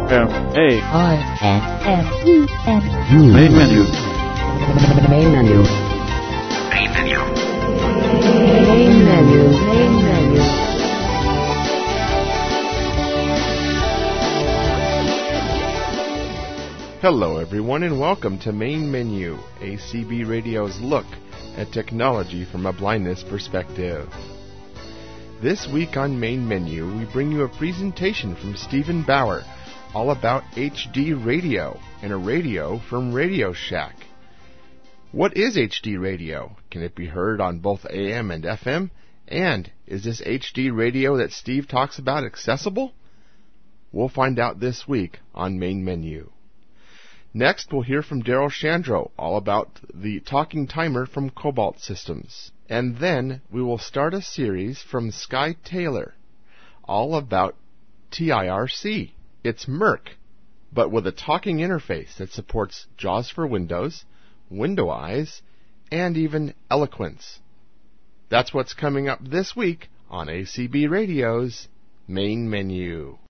M-A-I-N-M-E-N-U. Main menu. Main menu. Main menu. Main menu. Main menu. Hello everyone and welcome to Main Menu, ACB Radio's look at technology from a blindness perspective. This week on Main Menu, we bring you a presentation from Stephen Bauer all about HD radio and a radio from Radio Shack. What is HD radio? Can it be heard on both AM and FM? And is this HD radio that Steve talks about accessible? We'll find out this week on Main Menu. Next, we'll hear from Daryl Shandro all about the talking timer from Cobalt Systems. And then we will start a series from Sky Taylor all about TIRC. It's Merc, but with a talking interface that supports JAWS for Windows, Window Eyes, and even Eloquence. That's what's coming up this week on ACB Radio's Main Menu.